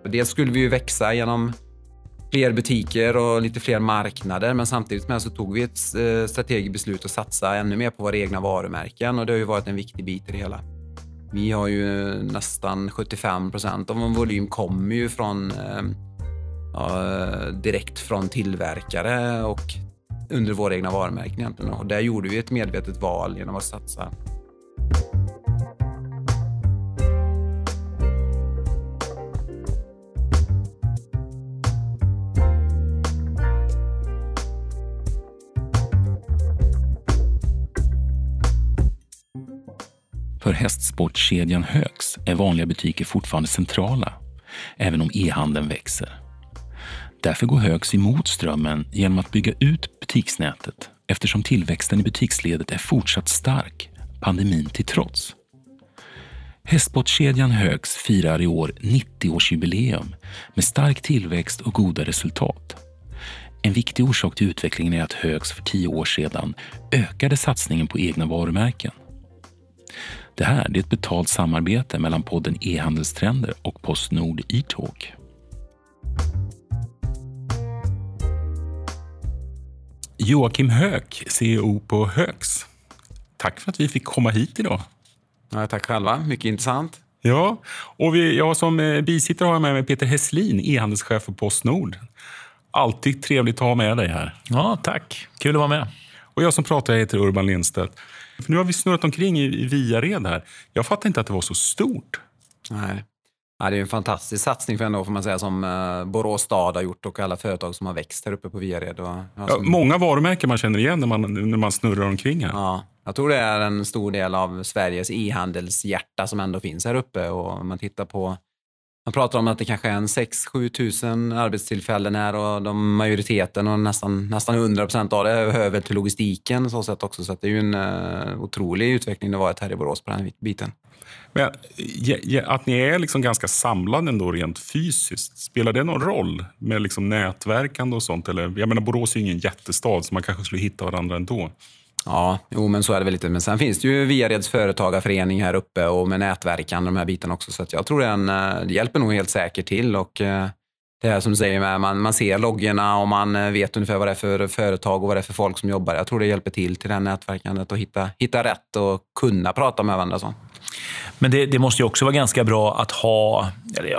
Dels skulle vi ju växa genom fler butiker och lite fler marknader, men samtidigt med så tog vi ett strategiskt beslut att satsa ännu mer på våra egna varumärken, och det har ju varit en viktig bit i det hela. Vi har ju nästan 75% av vår volym kommer ju från direkt från tillverkare och under våra egna varumärken egentligen. Och där gjorde vi ett medvetet val genom att satsa. För hästsportkedjan Högs är vanliga butiker fortfarande centrala, även om e-handeln växer. Därför går Högs emot strömmen genom att bygga ut butiksnätet, eftersom tillväxten i butiksledet är fortsatt stark, pandemin till trots. Hästsportkedjan Högs firar i år 90-årsjubileum med stark tillväxt och goda resultat. En viktig orsak till utvecklingen är att Högs för 10 år sedan ökade satsningen på egna varumärken. Det här är ett betalt samarbete mellan podden E-handelstrender och PostNord e-talk. Joakim Höök, CEO på Högs. Tack för att vi fick komma hit idag. Ja, tack själva, mycket intressant. Ja, och jag som bisittare har med mig Peter Hässlin, e-handelschef för PostNord. Alltid trevligt att ha med dig här. Ja, tack. Kul att vara med. Och jag som pratar heter Urban Lindstedt. För nu har vi snurrat omkring i Viared här. Jag fattar inte att det var så stort. Nej. Ja, det är en fantastisk satsning för ändå, får man säga, som Borås stad har gjort och alla företag som har växt här uppe på Viared. Många varumärken man känner igen när man snurrar omkring här. Ja, jag tror det är en stor del av Sveriges e-handelshjärta som ändå finns här uppe. Och man tittar på, man pratar om att det kanske är 6-7 tusen arbetstillfällen här, och majoriteten och nästan 100% av det hör väl till logistiken så sätt också. Så att det är ju en otrolig utveckling det varit här i Borås på den här biten. Men att ni är liksom ganska samlade ändå rent fysiskt, spelar det någon roll med liksom nätverkande och sånt? Eller, jag menar, Borås är ju ingen jättestad så man kanske skulle hitta varandra ändå. Ja, men så är det väl lite. Men sen finns det ju Viareds företagarförening här uppe och med nätverkan de här bitarna också. Så att jag tror det hjälper nog helt säkert till. Och det här som du säger, man ser loggorna och man vet ungefär vad det är för företag och vad det är för folk som jobbar. Jag tror det hjälper till det här nätverkandet och hitta rätt och kunna prata med varandra så. Men det måste ju också vara ganska bra att ha,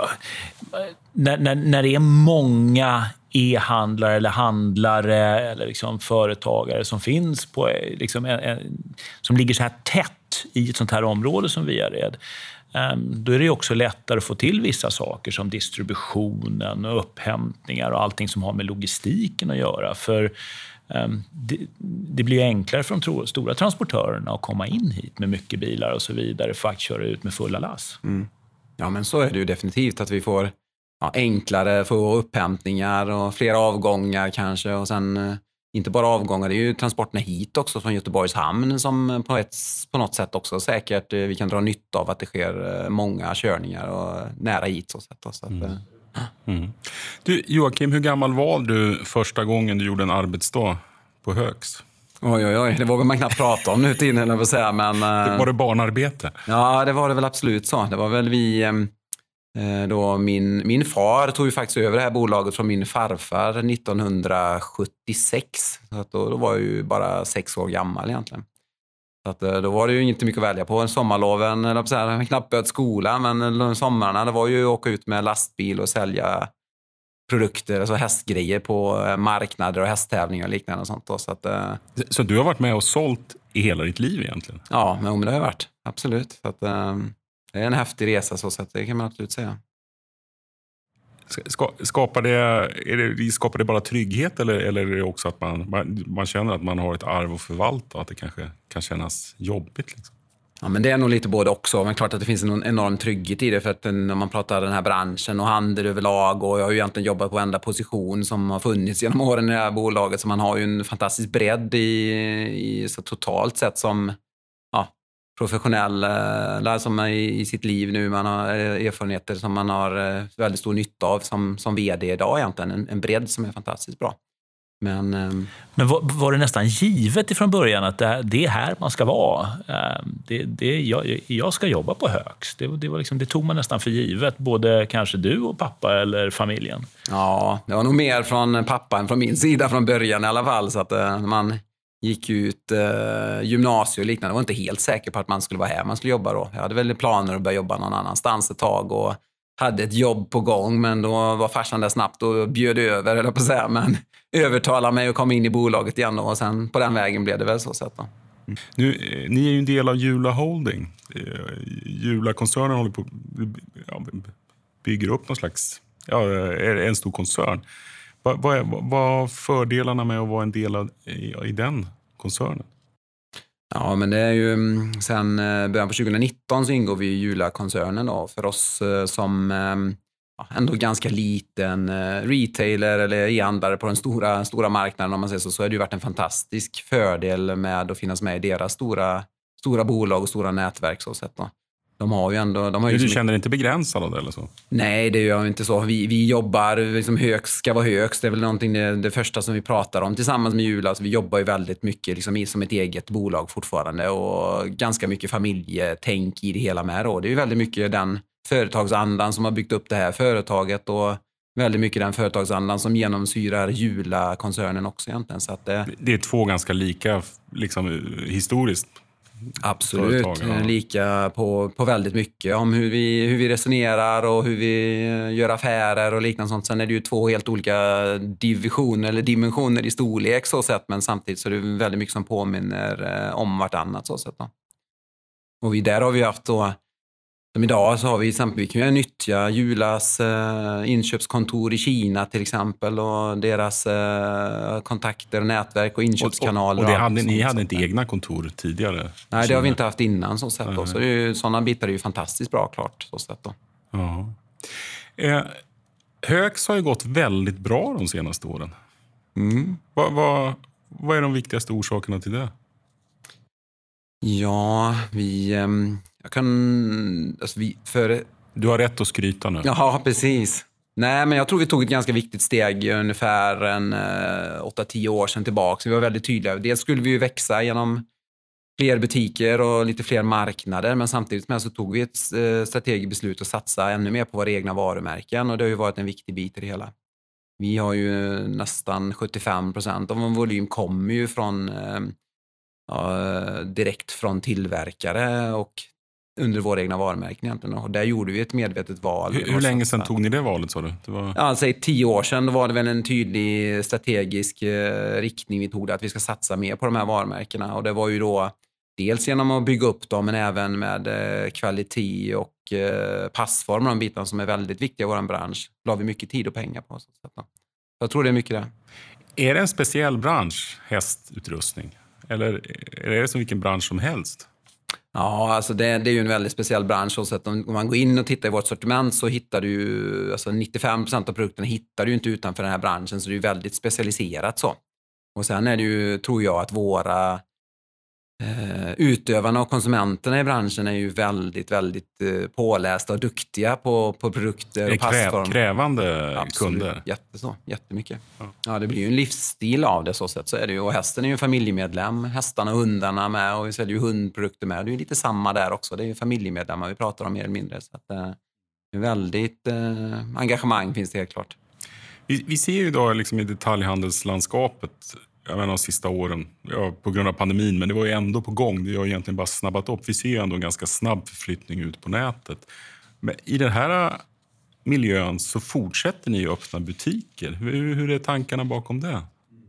när det är många e-handlare eller handlare eller liksom företagare som finns på liksom som ligger så här tätt i ett sånt här område som Viared, då är det också lättare att få till vissa saker som distributionen och upphämtningar och allting som har med logistiken att göra. För det blir enklare för de stora transportörerna att komma in hit med mycket bilar och så vidare för att köra ut med fulla lass. Mm. Ja, men så är det ju definitivt, att vi får enklare få upphämtningar och fler avgångar kanske, och sen inte bara avgångar, det är ju transporterna hit också från Göteborgs hamn som på något sätt också säkert vi kan dra nytta av att det sker många körningar och nära hit så sätt. Så att, Du, Joakim, hur gammal var du första gången du gjorde en arbetsdag på Högs? Oj, det vågar man knappt prata om nu till innan, jag vill säga, men var det barnarbete? Ja, det var det väl absolut så. Det var väl då min far tog ju faktiskt över det här bolaget från min farfar 1976. Så att då var jag ju bara 6 år gammal egentligen. Så att då var det ju inte mycket att välja på. Sommarloven, eller så här, knappt börjat skolan, men sommarna det var ju att åka ut med lastbil och sälja produkter, alltså hästgrejer på marknader och hästtävlingar och liknande och sånt då. Så du har varit med och sålt i hela ditt liv egentligen? Ja, men det har jag varit. Absolut. Så att, det är en häftig resa så att det kan man absolut säga. Skapar det bara trygghet eller är det också att man känner att man har ett arv att förvalta och att det kanske kan kännas jobbigt liksom? Ja, men det är nog lite både också. Men klart att det finns en enorm trygghet i det, för att när man pratar den här branschen och handel överlag, och jag har ju egentligen jobbat på varenda position som har funnits genom åren i det här bolaget, så man har ju en fantastisk bredd i så totalt sett som professionell som i sitt liv nu. Man har erfarenheter som man har väldigt stor nytta av som vd idag egentligen. En bredd som är fantastiskt bra. Men var det nästan givet ifrån början att det är här man ska vara? Jag ska jobba på Hööks. Det var liksom, det tog man nästan för givet, både kanske du och pappa eller familjen. Ja, det var nog mer från pappa än från min sida från början i alla fall. Så att man gick ut gymnasium och liknande. Jag var inte helt säker på att man skulle vara här man skulle jobba då. Jag hade väl planer att börja jobba någon annanstans ett tag och hade ett jobb på gång, men då var farsan där snabbt och bjöd över, eller på att säga, men övertalade mig att komma in i bolaget igen då, och sen på den vägen blev det väl så sett då. Nu, ni är ju en del av Jula Holding. Jula-koncernen håller på bygger upp någon slags, är en stor koncern. Vad är fördelarna med att vara en del av i den koncernen? Ja, men det är ju sen början på 2019 så ingår vi i Jula-koncernen då. För oss som ändå ganska liten retailer eller e-handlare på den stora marknaden, om man säger så har det ju varit en fantastisk fördel med att finnas med i deras stora bolag och stora nätverk så sett då. De har ju ändå... Du känner dig inte begränsad av det eller så? Nej, det gör jag inte så. Vi jobbar, liksom högst ska vara högst. Det är väl någonting det första som vi pratar om tillsammans med Jula. Så vi jobbar ju väldigt mycket liksom, som ett eget bolag fortfarande. Och ganska mycket familjetänk i det hela med då. Det är ju väldigt mycket den företagsandan som har byggt upp det här företaget. Och väldigt mycket den företagsandan som genomsyrar Jula-koncernen också egentligen. Så att det är två ganska lika liksom, historiskt. Absolut, lika på väldigt mycket om hur vi resonerar och hur vi gör affärer och liknande sånt. Sen är det ju två helt olika dimensioner i storlek så sett, men samtidigt så är det väldigt mycket som påminner om vartannat så sett då. Och där har vi haft då, som idag så har vi exempel, vi kan ju nyttja Julas inköpskontor i Kina till exempel och deras kontakter, nätverk och inköpskanaler. Och ni hade inte egna kontor tidigare? Nej, det har vi inte haft innan så sett då. Så det är ju, sådana bitar är ju fantastiskt bra klart så sett då. Ja. Hööks har ju gått väldigt bra de senaste åren. Mm. Vad är de viktigaste orsakerna till det? Ja, Du har rätt att skryta nu. Ja, precis. Nej, men jag tror vi tog ett ganska viktigt steg ungefär 8-10 år sedan tillbaka. Så vi var väldigt tydliga. Dels skulle vi ju växa genom fler butiker och lite fler marknader, men samtidigt med så tog vi ett strategiskt beslut att satsa ännu mer på våra egna varumärken, och det har ju varit en viktig bit i det hela. Vi har ju nästan 75% av vår volym kommer ju från direkt från tillverkare och under våra egna varumärken egentligen. Och där gjorde vi ett medvetet val. Hur länge sedan tog ni det valet, sa du? Ja, säg 10 år sedan då var det väl en tydlig strategisk riktning vi tog där, att vi ska satsa mer på de här varumärkena. Och det var ju då dels genom att bygga upp dem, men även med kvalitet och passform, de bitarna som är väldigt viktiga i vår bransch. La vi mycket tid och pengar på. Så jag tror det är mycket det. Är det en speciell bransch, hästutrustning? Eller är det som vilken bransch som helst? Ja, alltså det är ju en väldigt speciell bransch. Så att om man går in och tittar i vårt sortiment så hittar du ju, alltså 95% av produkterna hittar du inte utanför den här branschen, så det är ju väldigt specialiserat så. Och sen är det ju, tror jag, att våra utövarna och konsumenterna i branschen är ju väldigt, väldigt pålästa och duktiga på produkter och passform. Krävande kunder. Jättemycket. Ja, det blir ju en livsstil av det så sätt, så är det ju. Och hästen är ju en familjemedlem, hästarna och hundarna med, och vi säljer ju hundprodukter med. Det är ju lite samma där också, det är ju familjemedlemmar vi pratar om mer eller mindre. Så att det är väldigt engagemang finns det helt klart. Vi ser ju idag liksom i detaljhandelslandskapet, jag menar de sista åren, på grund av pandemin, men det var ju ändå på gång. Det har egentligen bara snabbat upp. Vi ser ju ändå en ganska snabb förflyttning ut på nätet. Men i den här miljön så fortsätter ni att öppna butiker. Hur är tankarna bakom det?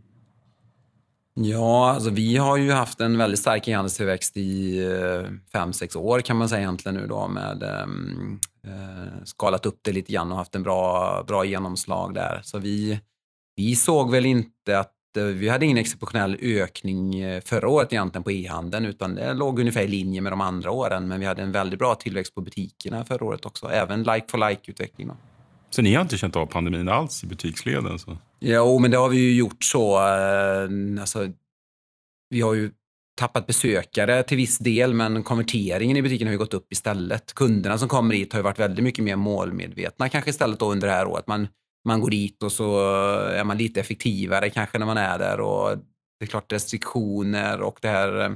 Ja, alltså vi har ju haft en väldigt stark e-handelstillväxt i 5-6 år kan man säga egentligen nu då, med skalat upp det lite grann och haft en bra genomslag där. Så vi såg väl inte att vi hade ingen exceptionell ökning förra året egentligen på e-handeln, utan det låg ungefär i linje med de andra åren, men vi hade en väldigt bra tillväxt på butikerna förra året också, även like-for-like-utveckling då. Så ni har inte känt av pandemin alls i butiksleden? Så? Jo, men det har vi ju gjort så. Alltså, vi har ju tappat besökare till viss del, men konverteringen i butiken har ju gått upp istället. Kunderna som kommer hit har ju varit väldigt mycket mer målmedvetna kanske istället då under det här året. man går dit och så är man lite effektivare kanske när man är där. Och det är klart restriktioner och det här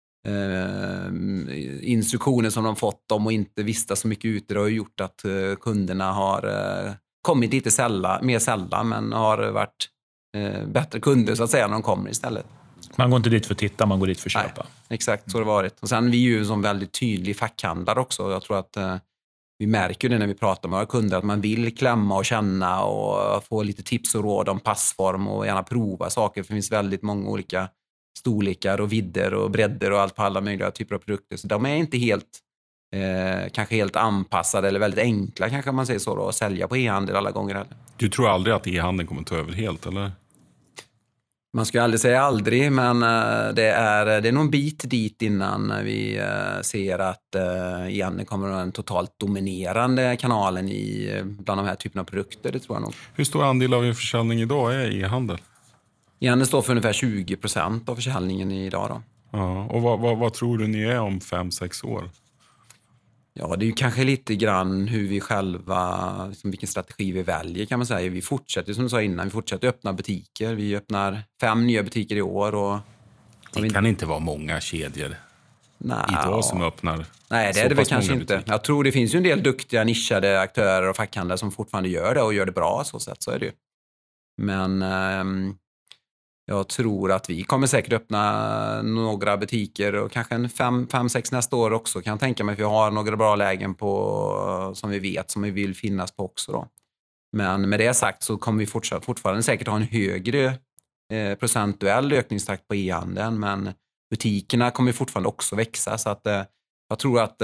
instruktioner som de fått om att inte vistas så mycket ute, det har gjort att kunderna har kommit lite mer sällan, men har varit bättre kunder så att säga när de kommer istället. Man går inte dit för att titta, man går dit för att köpa. Nej, exakt, så har det varit. Och sen vi är ju en sån väldigt tydlig fackhandlare också. Jag tror att vi märker det när vi pratar med våra kunder, att man vill klämma och känna och få lite tips och råd om passform och gärna prova saker. För det finns väldigt många olika storlekar och vidder och bredder och allt på alla möjliga typer av produkter. Så de är inte helt, kanske helt anpassade eller väldigt enkla kanske man säger så då, att sälja på e-handel alla gånger heller. Du tror aldrig att e-handeln kommer ta över helt, eller? Man ska ju aldrig säga aldrig, men det är nog en bit dit innan vi ser att e-handeln kommer att vara den totalt dominerande kanalen bland de här typerna av produkter, det tror jag nog. Hur stor andel av er försäljning idag är e-handel? E-handeln står för ungefär 20% av försäljningen idag då. Ja, och vad tror du ni är om 5-6 år? Ja, det är ju kanske lite grann hur vi själva, liksom vilken strategi vi väljer kan man säga. Vi fortsätter som du sa innan, vi fortsätter öppna butiker. Vi öppnar 5 nya butiker i år. Och det kan inte vara många kedjor idag som öppnar. Nej, det är det väl kanske inte. Jag tror det finns ju en del duktiga nischade aktörer och fackhandlare som fortfarande gör det och gör det bra så sätt, så är det ju. Men jag tror att vi kommer säkert öppna några butiker och kanske en 5-6 nästa år också. Kan jag tänka mig, för vi har några bra lägen på som vi vet, som vi vill finnas på också då. Men med det sagt så kommer vi fortfarande säkert ha en högre procentuell ökningstakt på e-handeln, men butikerna kommer fortfarande också växa, så att jag tror att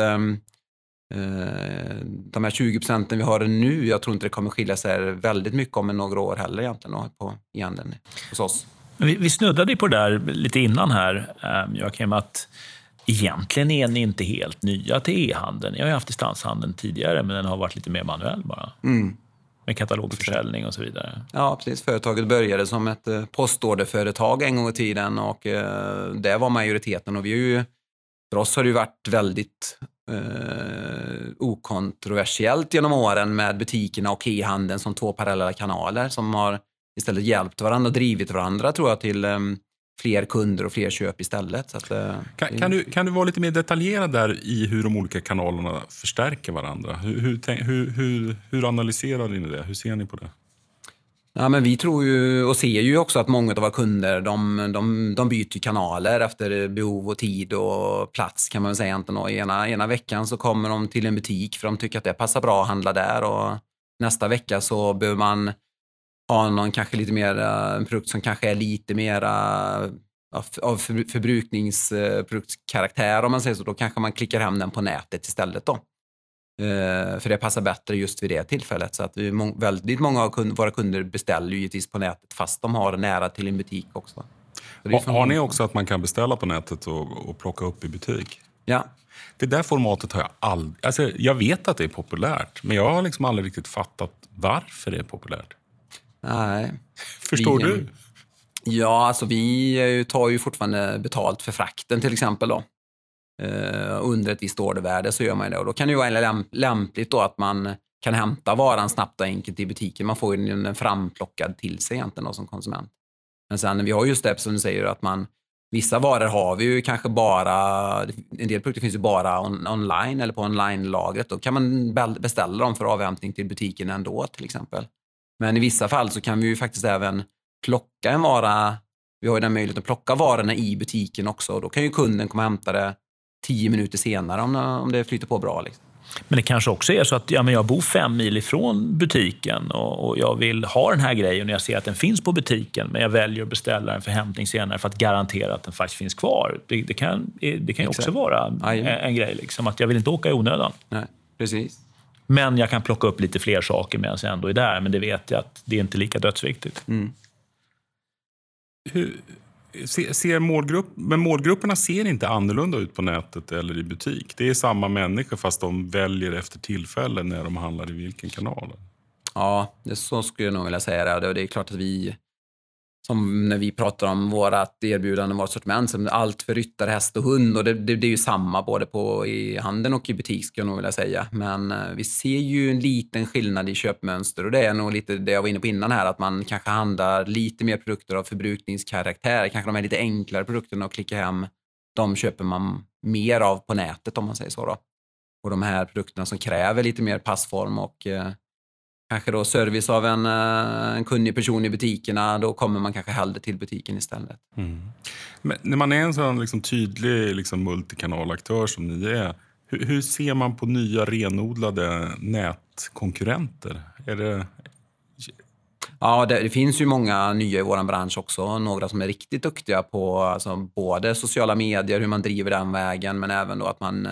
de här 20% vi har nu, jag tror inte det kommer skilja sig väldigt mycket om några år heller egentligen då, på e-handeln hos oss. Vi snuddade på det där lite innan här, Joakim, att egentligen är ni inte helt nya till e-handeln. Jag har ju haft distanshandeln tidigare, men den har varit lite mer manuell bara. Med katalogförsäljning och så vidare. Ja, precis. Företaget började som ett postorderföretag en gång i tiden och det var majoriteten. Och för oss har det ju varit väldigt okontroversiellt genom åren med butikerna och e-handeln som 2 parallella kanaler som har istället hjälpt varandra och drivit varandra, tror jag, till fler kunder och fler köp istället. Så att, kan du vara lite mer detaljerad där i hur de olika kanalerna förstärker varandra? Hur analyserar ni det? Hur ser ni på det? Ja, men vi tror ju och ser ju också att många av våra kunder de byter kanaler efter behov och tid och plats, kan man väl säga. Ena veckan så kommer de till en butik för de tycker att det passar bra att handla där, och nästa vecka så behöver man ha någon kanske lite mer en produkt som kanske är lite mer av förbrukningsproduktkaraktär, om man säger så. Då kanske man klickar hem den på nätet istället då. För det passar bättre just vid det tillfället. Så att väldigt många av våra kunder beställer ju givetvis på nätet fast de har nära till en butik också. Har ni också att man kan beställa på nätet och plocka upp i butik? Ja. Det där formatet har jag aldrig... Alltså, jag vet att det är populärt, men jag har liksom aldrig riktigt fattat varför det är populärt. Nej. Förstår du? Ja, alltså vi tar ju fortfarande betalt för frakten till exempel då. Under ett visst ordervärde så gör man det, och då kan det ju vara lämpligt då att man kan hämta varan snabbt och enkelt i butiken. Man får ju den framplockad till sig egentligen då, som konsument. Men sen vi har just det som du säger, att vissa varor har vi ju kanske bara, en del produkter finns ju bara online eller på online-lagret. Då kan man beställa dem för avhämtning till butiken ändå till exempel. Men i vissa fall så kan vi ju faktiskt även plocka en vara. Vi har ju den möjligheten att plocka varorna i butiken också. Och då kan ju kunden komma och hämta det 10 minuter senare om det flyter på bra. Liksom. Men det kanske också är så att jag bor 5 mil ifrån butiken och jag vill ha den här grejen och jag ser att den finns på butiken, men jag väljer att beställa den för hämtning senare för att garantera att den faktiskt finns kvar. Det kan ju också vara en grej, liksom, att jag vill inte åka i onödan. Nej, precis. Men jag kan plocka upp lite fler saker medan jag ändå är där, men det vet jag att det är inte lika dödsviktigt. Men målgrupperna ser inte annorlunda ut på nätet eller i butik. Det är samma människor fast de väljer efter tillfälle när de handlar i vilken kanal. Ja, så skulle jag nog vilja säga det. Det är klart att vi som när vi pratar om vårt erbjudande, vårt sortiment, som allt för ryttare, häst och hund. Och det är ju samma både i handeln och i butik, skulle jag nog vilja säga. Men vi ser ju en liten skillnad i köpmönster, och det är nog lite det jag var inne på innan här, att man kanske handlar lite mer produkter av förbrukningskaraktär. Kanske de här lite enklare produkterna att klicka hem, de köper man mer av på nätet, om man säger så då. Och de här produkterna som kräver lite mer passform och kanske då service av en kunnig person i butikerna, då kommer man kanske hellre till butiken istället. Men när man är en sån liksom tydlig liksom multikanalaktör som ni är, hur ser man på nya renodlade nätkonkurrenter? Är det... Ja, det finns ju många nya i vår bransch också. Några som är riktigt duktiga på alltså, både sociala medier, hur man driver den vägen, men även då att man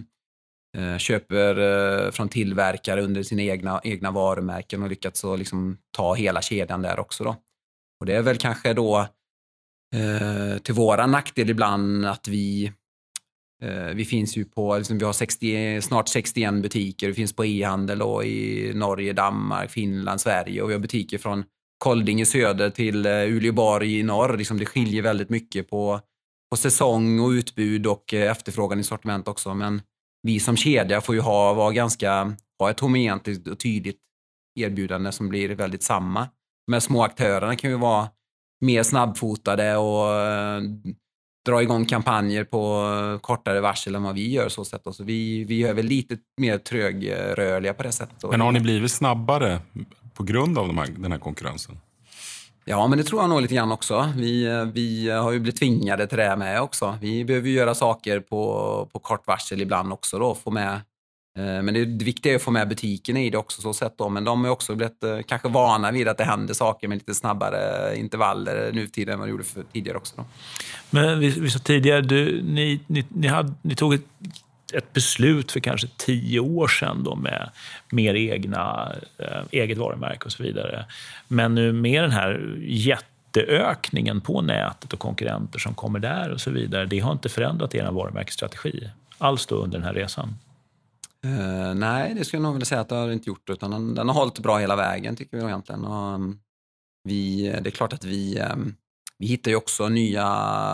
köper från tillverkare under sina egna varumärken och lyckats så liksom ta hela kedjan där också då. Och det är väl kanske då till våra nackdel ibland att vi finns ju på, liksom, vi har snart 61 butiker. Vi finns på e-handel och i Norge, Danmark, Finland, Sverige, och vi har butiker från Kolding i söder till Uleåborg i norr. Liksom, det skiljer väldigt mycket på säsong och utbud och efterfrågan i sortiment också, men vi som kedja får ju ha ett homogent och tydligt erbjudande som blir väldigt samma. De små aktörerna kan ju vara mer snabbfotade och dra igång kampanjer på kortare varsel än vad vi gör. Så vi är väl lite mer trögrörliga på det sättet. Men har ni blivit snabbare på grund av den här konkurrensen? Ja, men det tror jag nog lite grann också. Vi har ju blivit tvingade till det med också. Vi behöver ju göra saker på kort varsel ibland också då, få med. Men det viktiga är att få med butikerna i det också så sätt då. Men de har också blivit kanske vana vid att det händer saker med lite snabbare intervaller nu tiden än vad det gjorde tidigare också då. Men vi sa tidigare, ni tog ett beslut för kanske 10 år sedan då med mer eget varumärke och så vidare. Men nu med den här jätteökningen på nätet och konkurrenter som kommer där och så vidare, det har inte förändrat er varumärkesstrategi alls då under den här resan? Nej, det skulle jag nog vilja säga att det har inte gjort, utan den har hållit bra hela vägen tycker vi egentligen. Och det är klart att vi hittar ju också nya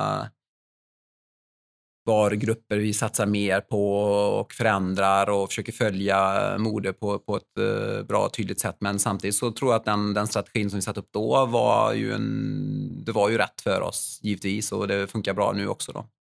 varugrupper vi satsar mer på och förändrar och försöker följa mode på ett bra och tydligt sätt. Men samtidigt så tror jag att den strategin som vi satt upp då var ju rätt för oss givetvis, och det funkar bra nu också då.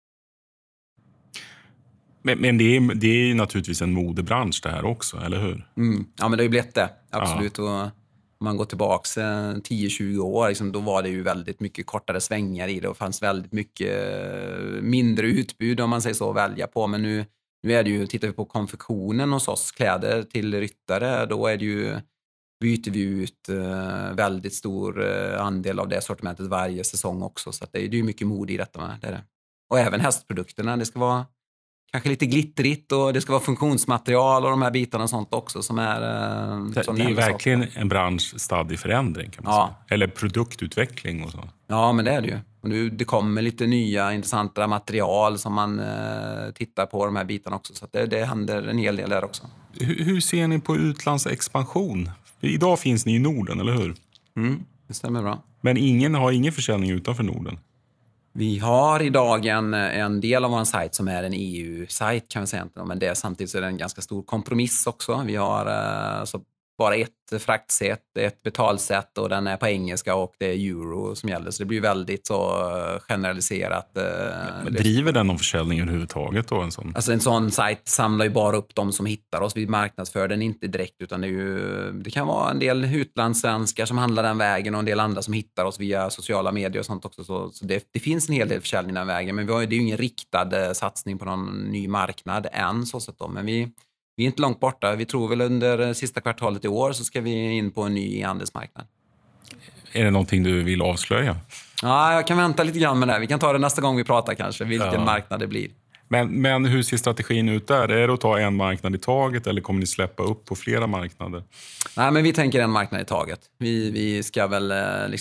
Men det är ju naturligtvis en modebransch det här också, eller hur? Ja, men det har ju blivit det, absolut. Ja. Och om man går tillbaka 10-20 år, liksom, då var det ju väldigt mycket kortare svängar i det och fanns väldigt mycket mindre utbud, om man säger så, att välja på. Men nu är det ju, tittar vi på konfektionen hos oss, kläder till ryttare, då är det ju, byter vi ut väldigt stor andel av det sortimentet varje säsong också. Så att det är ju mycket mode i detta med det. Och även hästprodukterna, det ska vara kanske lite glittrigt och det ska vara funktionsmaterial och de här bitarna och sånt också som är... det är verkligen en bransch stadd i förändring kan man säga. Eller produktutveckling och så. Ja, men det är det ju. Och nu, det kommer lite nya intressanta material som man tittar på de här bitarna också. Så att det händer en hel del där också. Hur ser ni på utlandsexpansion? Idag finns ni i Norden, eller hur? Det stämmer bra. Men har ingen försäljning utanför Norden? Vi har idag en del av vår sajt som är en EU-sajt kan vi säga, men samtidigt så är det en ganska stor kompromiss också. Vi har bara ett fraktsätt, ett betalsätt och den är på engelska och det är euro som gäller. Så det blir väldigt så generaliserat. Driver den någon försäljning överhuvudtaget då? En sån sajt samlar ju bara upp de som hittar oss. Vi marknadsför den inte direkt, utan det kan vara en del utlandssvenskar som handlar den vägen och en del andra som hittar oss via sociala medier och sånt också. Så det finns en hel del försäljning den vägen, men det är ju ingen riktad satsning på någon ny marknad än så sätt då. Men vi är inte långt borta. Vi tror väl under sista kvartalet i år så ska vi in på en ny handelsmarknad. Är det någonting du vill avslöja? Ja, jag kan vänta lite grann med det. Vi kan ta det nästa gång vi pratar kanske, vilken marknad det blir. Men hur ser strategin ut där? Är det att ta en marknad i taget eller kommer ni släppa upp på flera marknader? Nej, men vi tänker en marknad i taget. Vi ska väl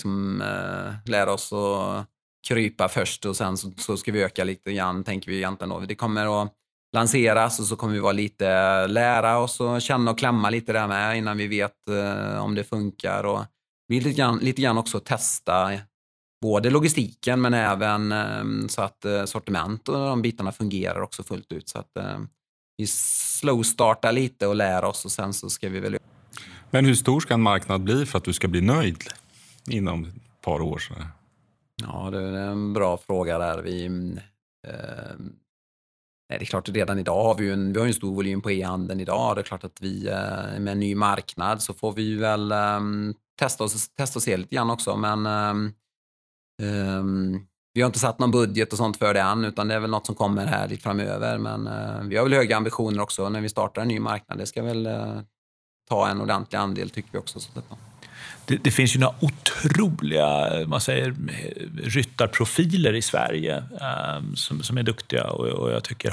lära oss att krypa först och sen så ska vi öka lite grann, tänker vi egentligen då. Det kommer att lanseras och så kommer vi vara lite lära oss och känna och klämma lite där med innan vi vet om det funkar, och vi lite grann också testa både logistiken men även så att sortiment och de bitarna fungerar också fullt ut. Så att vi slow-startar lite och lär oss och sen så ska vi väl... Men hur stor ska en marknad bli för att du ska bli nöjd inom ett par år? Så? Ja, det är en bra fråga där. Det är klart att redan idag har vi har ju en stor volym på e-handeln idag. Det är klart att vi med en ny marknad så får vi väl testa och se lite grann också. Men vi har inte satt någon budget och sånt för det än, utan det är väl något som kommer här lite framöver. Men vi har väl höga ambitioner också när vi startar en ny marknad. Det ska väl ta en ordentlig andel, tycker vi också. Så det finns ju några otroliga ryttarprofiler i Sverige som är duktiga och jag tycker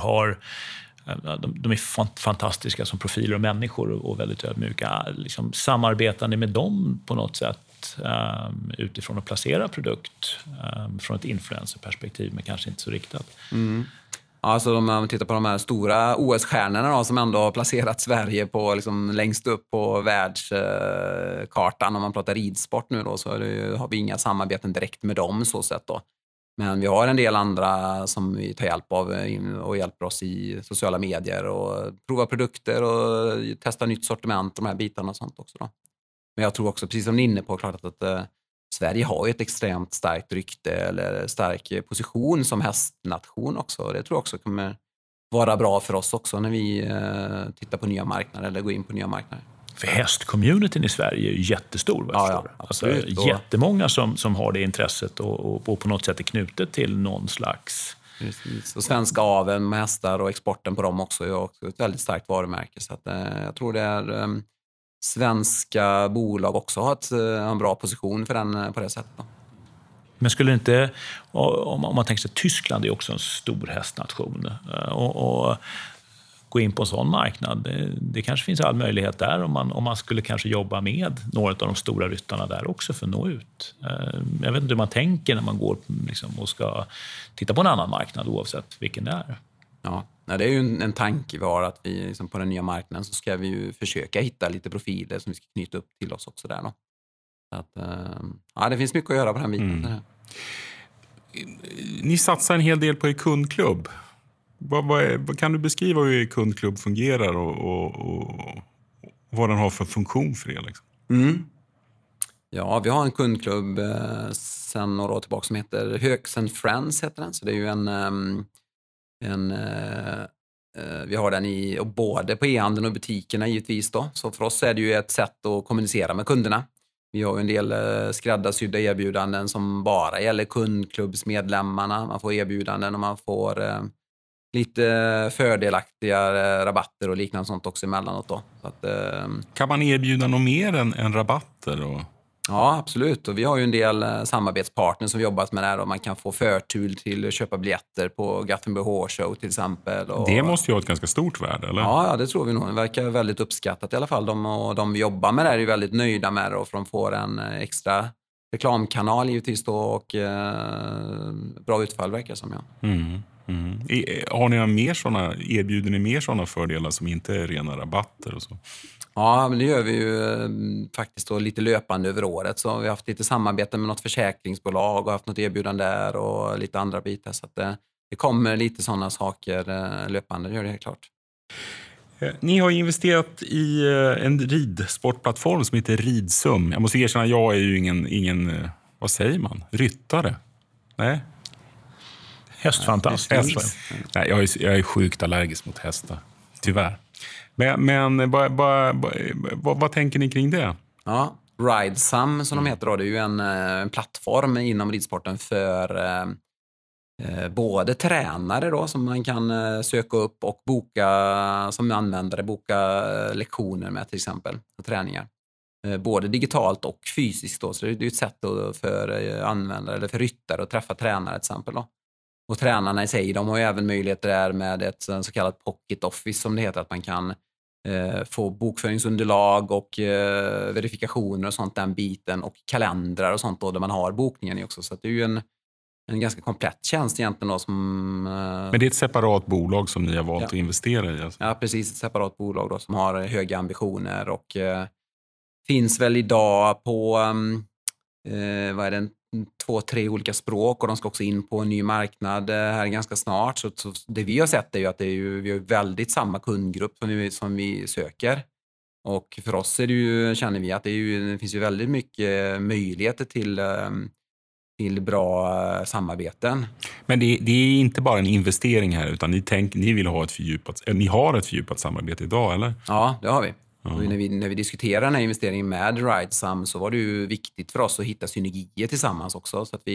de är fantastiska som profiler och människor och väldigt ödmjuka. Liksom samarbetande med dem på något sätt utifrån att placera produkt från ett influencerperspektiv, men kanske inte så riktat. Alltså om man tittar på de här stora OS-stjärnorna som ändå har placerat Sverige på liksom längst upp på världskartan, om man pratar ridsport nu då, så har vi inga samarbeten direkt med dem så sätt då. Men vi har en del andra som vi tar hjälp av och hjälper oss i sociala medier och prova produkter och testa nytt sortiment, de här bitarna och sånt också då. Men jag tror också, precis som ni är inne på, klart att Sverige har ju ett extremt starkt rykte eller stark position som hästnation också. Det tror jag också kommer vara bra för oss också när vi tittar på nya marknader eller går in på nya marknader. För hästcommunityn i Sverige är ju jättestor. Ja, absolut. Alltså, jättemånga som har det intresset och på något sätt är knutet till någon slags... Precis. Och svenska aveln med hästar och exporten på dem också är också ett väldigt starkt varumärke. Så att, jag tror det är... svenska bolag också har en bra position för den på det sättet. Då. Men skulle inte, om man tänker sig Tyskland är också en stor hästnation och gå in på en sån marknad, det kanske finns all möjlighet där om man skulle kanske jobba med några av de stora ryttarna där också för att nå ut. Jag vet inte hur man tänker när man går liksom och ska titta på en annan marknad oavsett vilken det är. Ja, det är ju en tanke vi har att vi liksom på den nya marknaden så ska vi ju försöka hitta lite profiler som vi ska knyta upp till oss också där då. Så att, det finns mycket att göra på den biten. Ni satsar en hel del på er kundklubb. Vad kan du beskriva hur er kundklubb fungerar och vad den har för funktion för er? Liksom? Ja, vi har en kundklubb sedan några år tillbaka som heter Högs & Friends heter den. Så det är ju vi har den i både på e-handeln och butikerna givetvis då. Så för oss är det ju ett sätt att kommunicera med kunderna. Vi har ju en del skräddarsydda erbjudanden som bara gäller kundklubbsmedlemmarna. Man får erbjudanden och man får lite fördelaktiga rabatter och liknande sånt också emellanåt då. Så att, kan man erbjuda något mer än rabatter? Ja, absolut. Och vi har ju en del samarbetspartners som vi jobbat med där och man kan få förtur till att köpa biljetter på Gothenburg Horse Show till exempel. Och det måste ju ha ett ganska stort värde, eller? Ja, det tror vi nog. Det verkar väldigt uppskattat i alla fall. De vi jobbar med där är ju väldigt nöjda med det och de får en extra reklamkanal givetvis då och bra utfall verkar som jag. Har ni mer såna, erbjuder ni mer sådana fördelar som inte är rena rabatter och så? Ja, men det gör vi ju faktiskt då lite löpande över året. Så vi har haft lite samarbete med något försäkringsbolag och haft något erbjudande där och lite andra bitar. Så att det kommer lite sådana saker löpande, det gör det helt klart. Ni har investerat i en ridsportplattform som heter Ridsum. Jag måste erkänna, jag är ju ingen vad säger man? Ryttare? Nej? Hästfantast. Nej, jag är sjukt allergisk mot hästar, tyvärr. Men vad tänker ni kring det? Ja, Ridesum som de heter då, det är ju en plattform inom ridsporten för både tränare då som man kan söka upp och boka som användare, boka lektioner med till exempel, träningar. Både digitalt och fysiskt då, så det är ju ett sätt då för användare eller för ryttare att träffa tränare till exempel då. Och tränarna i sig, de har ju även möjligheter där med ett så kallat pocket office som det heter, att man kan få bokföringsunderlag och verifikationer och sånt, den biten, och kalendrar och sånt då, där man har bokningen i också. Så att det är ju en ganska komplett tjänst egentligen då som... Men det är ett separat bolag som ni har valt att investera i? Alltså. Ja, precis. Ett separat bolag då som har höga ambitioner och finns väl idag på 2-3 olika språk och de ska också in på en ny marknad här ganska snart. Så det vi har sett är ju att vi har väldigt samma kundgrupp som vi söker. Och för oss är det ju, känner vi att det finns ju väldigt mycket möjligheter till bra samarbeten. Men det är inte bara en investering här, utan ni vill ha ni har ett fördjupat samarbete idag, eller? Ja, det har vi. Ja. Och när vi diskuterade den här investeringen med RideSum så var det ju viktigt för oss att hitta synergier tillsammans också. Så att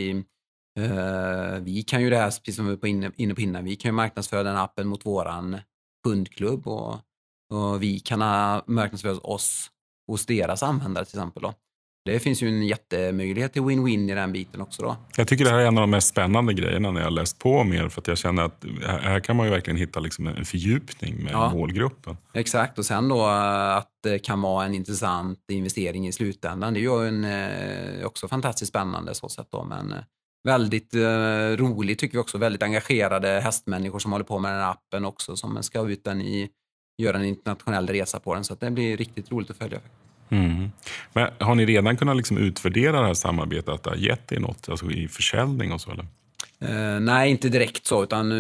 vi kan ju det här, precis som vi var inne på innan, vi kan ju marknadsföra den appen mot våran kundklubb och vi kan marknadsföra oss hos deras användare till exempel då. Det finns ju en jättemöjlighet till win-win i den biten också då. Jag tycker det här är en av de mest spännande grejerna när jag har läst på mer, för att jag känner att här kan man ju verkligen hitta liksom en fördjupning med målgruppen. Exakt, och sen då att det kan vara en intressant investering i slutändan. Det är ju också fantastiskt spännande så sätt då, men väldigt roligt tycker vi också. Väldigt engagerade hästmänniskor som håller på med den här appen också, som ska ut göra en internationell resa på den, så att det blir riktigt roligt att följa. Mm. Men har ni redan kunnat liksom utvärdera det här samarbetet, att det har gett er något, alltså i försäljning och så, eller? Nej, inte direkt så, utan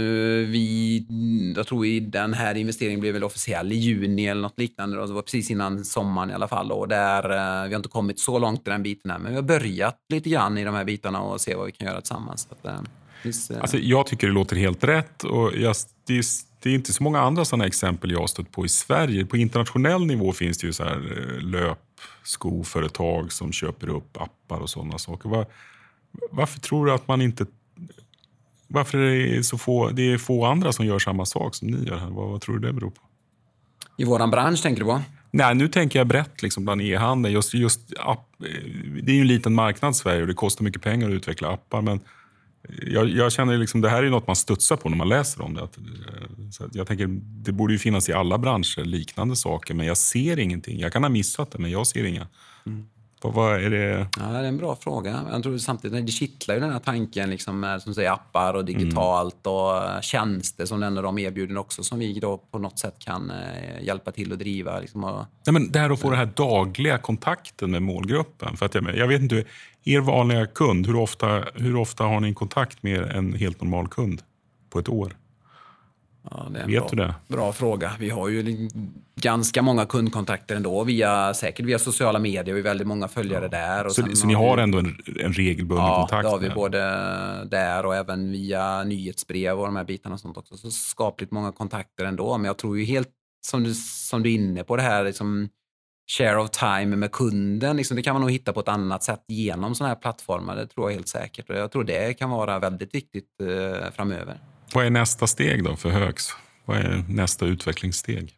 jag tror i den här investeringen blev väl officiell i juni eller något liknande. Det var precis innan sommaren i alla fall, och där vi har inte kommit så långt i den biten här, men vi har börjat lite grann i de här bitarna och se vad vi kan göra tillsammans. Så att, alltså, jag tycker det låter helt rätt, och det är inte så många andra sådana exempel jag har stött på i Sverige. På internationell nivå finns det ju så här löpskoföretag som köper upp appar och sådana saker. Varför tror du att man inte... Varför är det få andra som gör samma sak som ni gör här? Vad tror du det beror på? I våran bransch tänker du på? Nej, nu tänker jag brett liksom bland e-handeln. Just det är ju en liten marknad i Sverige och det kostar mycket pengar att utveckla appar, men jag känner liksom, det här är något man studsar på när man läser om det. Så jag tänker, det borde ju finnas i alla branscher liknande saker, men jag ser ingenting. Jag kan ha missat det, men jag ser inga. Vad är det? Ja, det är en bra fråga. Jag tror samtidigt, det kittlar ju den här tanken liksom, med, som säger, appar och digitalt och tjänster som de erbjuder också, som vi då på något sätt kan hjälpa till att driva. Liksom, Nej, men det här att få den här dagliga kontakten med målgruppen. För att jag vet inte, er vanliga kund, hur ofta har ni en kontakt med en helt normal kund på ett år? Ja, det är vet du det? Bra fråga. Vi har ju ganska många kundkontakter ändå, säkert via sociala medier. Vi har väldigt många följare där. Och så ni har ändå en regelbunden kontakt? Ja, det har vi både där och även via nyhetsbrev och de här bitarna och sånt också. Så skapligt många kontakter ändå. Men jag tror ju helt som du är inne på det här liksom, share of time med kunden. Liksom, det kan man nog hitta på ett annat sätt genom sådana här plattformar. Det tror jag helt säkert. Och jag tror det kan vara väldigt viktigt framöver. Vad är nästa steg då för Högs? Vad är nästa utvecklingssteg?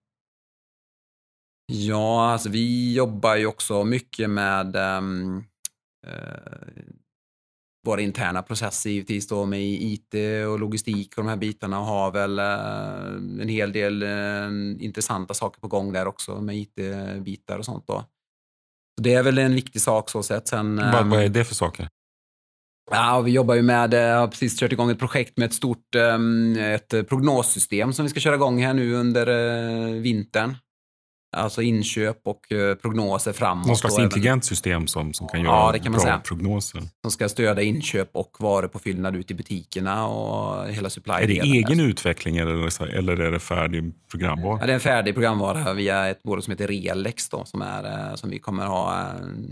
Ja, alltså vi jobbar ju också mycket med våra interna processer givetvis då, med IT och logistik och de här bitarna, och har väl en hel del intressanta saker på gång där också med IT-bitar och sånt då. Så det är väl en viktig sak så sett. Sen, vad är det för saker? Ja, vi jobbar ju har precis kört igång ett projekt med ett stort ett prognossystem som vi ska köra igång här nu under vintern. Alltså inköp och prognoser framåt. Någon slags intelligent system som kan göra det kan bra man säga. Prognoser. Som ska stödja inköp och varupåfyllnad ut i butikerna och hela supply. Är det egen utveckling eller är det färdig programvara? Ja, det är en färdig programvara via ett bolag som heter Relex då, som vi kommer ha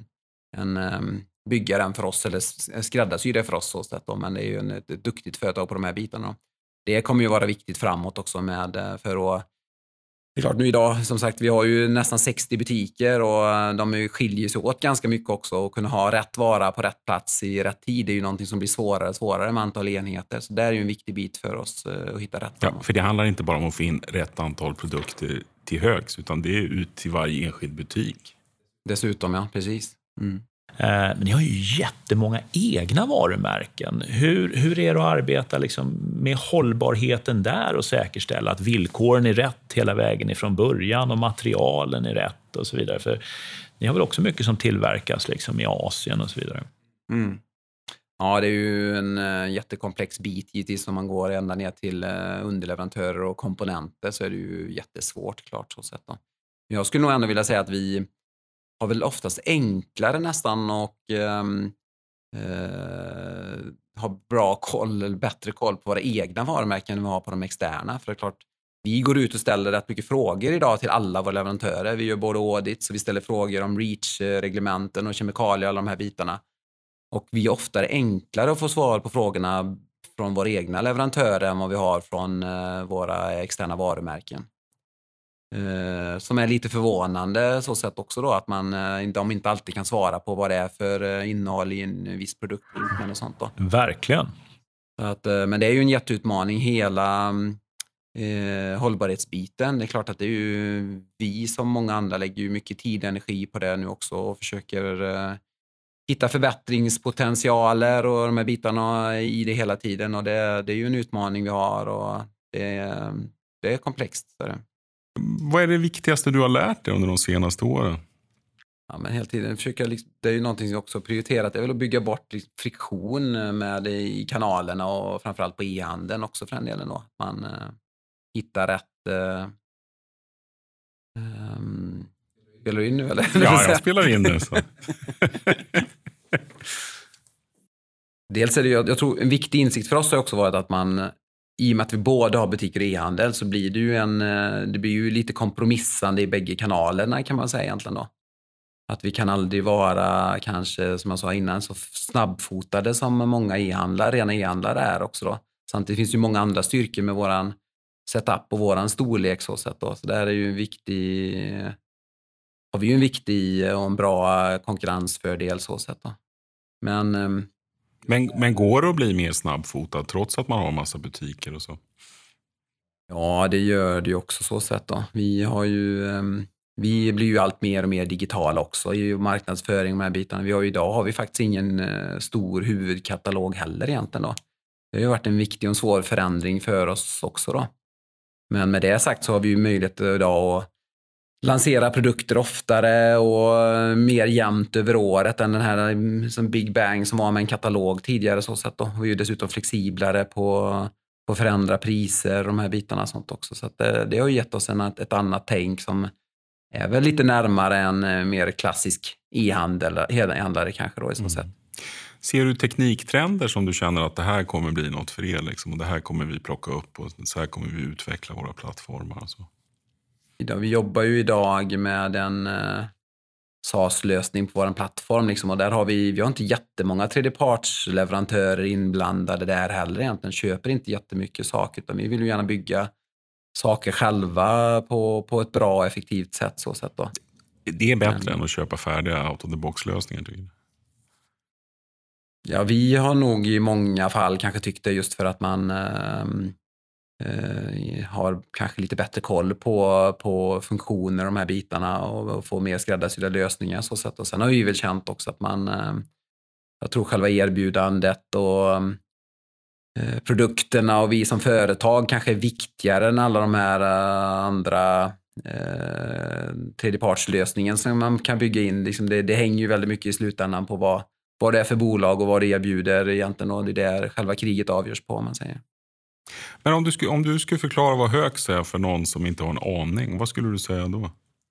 bygga den för oss eller skräddarsy det för oss så sätt då, men det är ju ett duktigt företag på de här bitarna. Det kommer ju vara viktigt framåt också för att det är klart nu idag, som sagt, vi har ju nästan 60 butiker och de skiljer sig åt ganska mycket också, och kunna ha rätt vara på rätt plats i rätt tid är ju någonting som blir svårare med antal enheter. Så det är ju en viktig bit för oss att hitta rätt. Ja, för det handlar inte bara om att få in rätt antal produkter till Högs, utan det är ut till varje enskild butik. Dessutom, ja, precis. Men ni har ju jättemånga egna varumärken. Hur är det att arbeta liksom med hållbarheten där och säkerställa att villkoren är rätt hela vägen ifrån början och materialen är rätt och så vidare? För ni har väl också mycket som tillverkas liksom i Asien och så vidare. Ja, det är ju en jättekomplex bit givetvis. Om man går ända ner till underleverantörer och komponenter så är det ju jättesvårt klart så sätt då. Jag skulle nog ändå vilja säga att vi har väl oftast enklare nästan och ha bra koll, eller bättre koll på våra egna varumärken än vi har på de externa. För det är klart, vi går ut och ställer rätt mycket frågor idag till alla våra leverantörer. Vi gör både audit, så vi ställer frågor om REACH-reglementen och kemikalier, alla de här bitarna. Och vi är oftare enklare att få svar på frågorna från våra egna leverantörer än vad vi har från våra externa varumärken. Som är lite förvånande så sätt också då, att de inte alltid kan svara på vad det är för innehåll i en viss produkt och sånt då. Verkligen. Men det är ju en jätteutmaning, hela hållbarhetsbiten. Det är klart att det är ju vi som många andra lägger ju mycket tid och energi på det nu också och försöker hitta förbättringspotentialer och de här bitarna i det hela tiden, och det är ju en utmaning vi har, och det är komplext. Så det. Vad är det viktigaste du har lärt dig under de senaste åren? Ja, men hela tiden försöka, det är ju någonting som jag också prioriterat. Det är väl att bygga bort friktion med i kanalerna och framförallt på e-handeln också för den delen då. Man hittar rätt... Spelar du in nu eller? Ja, jag spelar in nu. Så. Dels är det, jag tror en viktig insikt för oss har också varit att man, i och med att vi båda har butiker och e-handel, så blir det blir ju lite kompromissande i bägge kanalerna, kan man säga egentligen då. Att vi kan aldrig vara, kanske som jag sa innan, så snabbfotade som många rena e-handlare är också då. Samtidigt finns ju många andra styrkor med våran setup och våran storlek så sätt då. Så där är ju har vi ju en viktig och en bra konkurrensfördel så sätt då. Men går det att bli mer snabbfotad trots att man har massa butiker och så? Ja, det gör det ju också så sätt då. Vi blir ju allt mer och mer digitala också i marknadsföring och de här bitarna. Idag har vi faktiskt ingen stor huvudkatalog heller egentligen då. Det har ju varit en viktig och svår förändring för oss också då. Men med det sagt så har vi ju möjlighet idag att lansera produkter oftare och mer jämnt över året än den här som Big Bang som var med en katalog tidigare så sätt då. Vi är ju dessutom flexiblare på att förändra priser och de här bitarna och sånt också. Så att det har gett oss ett annat tänk som är väl lite närmare en mer klassisk e-handlare kanske då i så sätt. Ser du tekniktrender som du känner att det här kommer bli något för er liksom, och det här kommer vi plocka upp och så här kommer vi utveckla våra plattformar och så? Vi jobbar ju idag med en SaaS-lösning på vår plattform liksom, och där har vi har inte jättemånga tredjepartsleverantörer inblandade där heller egentligen. Köper inte jättemycket saker, utan vi vill ju gärna bygga saker själva på ett bra och effektivt sätt så sätt då. Det är bättre än att köpa färdiga out-of-the-box-lösningar tycker jag. Ja, vi har nog i många fall kanske tyckt det just för att man har kanske lite bättre koll på funktioner, de här bitarna, och får mer skräddarsydda lösningar så sätt. Och sen har vi väl känt också att jag tror själva erbjudandet och produkterna och vi som företag kanske är viktigare än alla de här andra tredjepartslösningen som man kan bygga in. Liksom det hänger ju väldigt mycket i slutändan på vad det är för bolag och vad det erbjuder egentligen, och det är där själva kriget avgörs på, om man säger. Men om du skulle förklara vad Höegh är för någon som inte har en aning, vad skulle du säga då?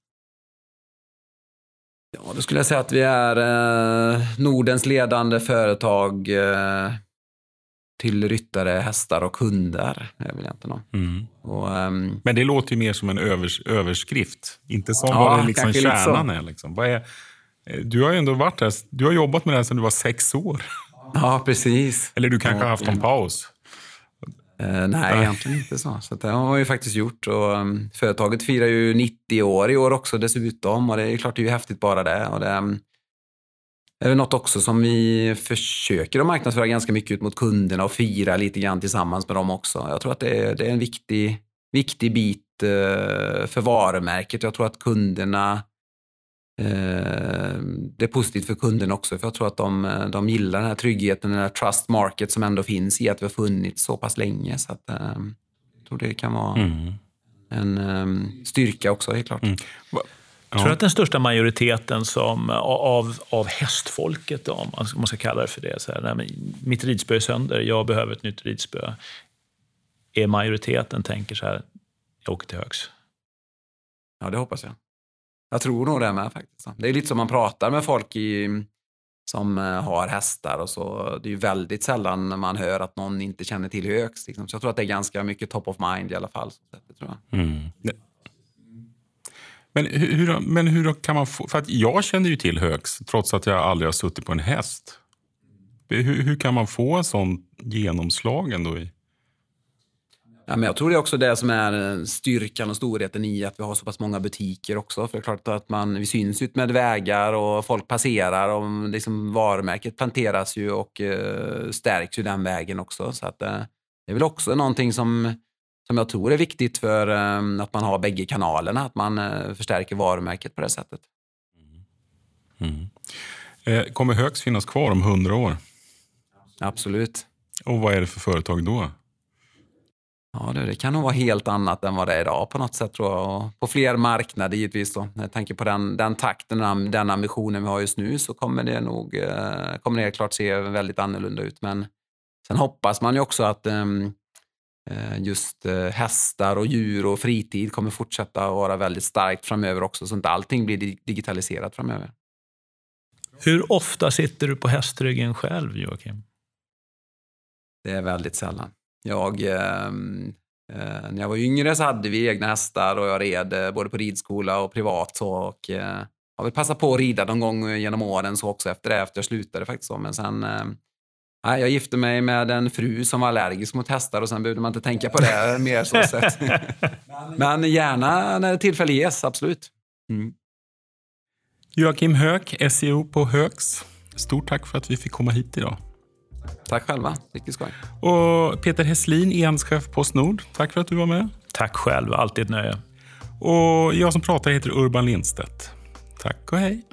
Ja, då skulle jag säga att vi är Nordens ledande företag till ryttare, hästar och hundar. Jag vill inte Men det låter ju mer som en överskrift, inte som ja, vad det liksom kärnan är. Liksom. Du har ju ändå varit här, du har jobbat med det här sedan du var 6 år. Ja, precis. Eller du kanske har haft en paus. Nej, egentligen inte så. Så det har vi ju faktiskt gjort. Och företaget firar ju 90 år i år också dessutom. Och det är klart, det är ju häftigt bara det. Och det är väl något också som vi försöker att marknadsföra ganska mycket ut mot kunderna och fira lite grann tillsammans med dem också. Jag tror att det är en viktig bit för varumärket. Jag tror att kunderna... det är positivt för kunderna också, för jag tror att de gillar den här tryggheten, den här trust market som ändå finns i att vi har funnits så pass länge, så att jag tror det kan vara en styrka också, helt klart. Jag tror att den största majoriteten av hästfolket, om man ska kalla det för det, så här, mitt ridspö är sönder, jag behöver ett nytt ridspö, är majoriteten tänker så här, jag åker till Höegh. Ja, det hoppas jag. Jag tror nog det med faktiskt. Det är lite som man pratar med folk som har hästar och så. Det är ju väldigt sällan man hör att någon inte känner till Hööks. Liksom. Så jag tror att det är ganska mycket top of mind i alla fall. Så tror jag. Men hur kan man få... För att jag känner ju till Hööks trots att jag aldrig har suttit på en häst. Hur kan man få en sån genomslag ändå i? Ja, men jag tror det är också det som är styrkan och storheten i att vi har så pass många butiker också. För det är klart att vi syns ut med vägar och folk passerar och liksom varumärket planteras ju och stärks ju den vägen också. Så att, det är väl också någonting som jag tror är viktigt för att man har bägge kanalerna. Att man förstärker varumärket på det sättet. Kommer Hööks finnas kvar om 100 år? Absolut. Och vad är det för företag då? Ja, det kan nog vara helt annat än vad det är idag på något sätt tror jag. Och på fler marknader givetvis då. Jag tänker på den takten, den ambitionen vi har just nu så kommer det helt klart se väldigt annorlunda ut. Men sen hoppas man ju också att just hästar och djur och fritid kommer fortsätta att vara väldigt starkt framöver också så att inte allting blir digitaliserat framöver. Hur ofta sitter du på hästryggen själv, Joakim? Det är väldigt sällan. När jag var yngre så hade vi egna hästar och jag red både på ridskola och privat och jag vill passa på att rida någon gång genom åren så också efter jag slutade faktiskt så. Men sen jag gifte mig med en fru som var allergisk mot hästar och sen behövde man inte tänka på det mer så sätt. Men gärna när tillfälle ges, absolut. Joakim Höök, SEO på Hööks. Stort tack för att vi fick komma hit idag. Tack själva, riktigt skoj. Och Peter Hässlin, e-handelschef på PostNord. Tack för att du var med. Tack själv, alltid ett nöje. Och jag som pratar heter Urban Lindstedt. Tack och hej.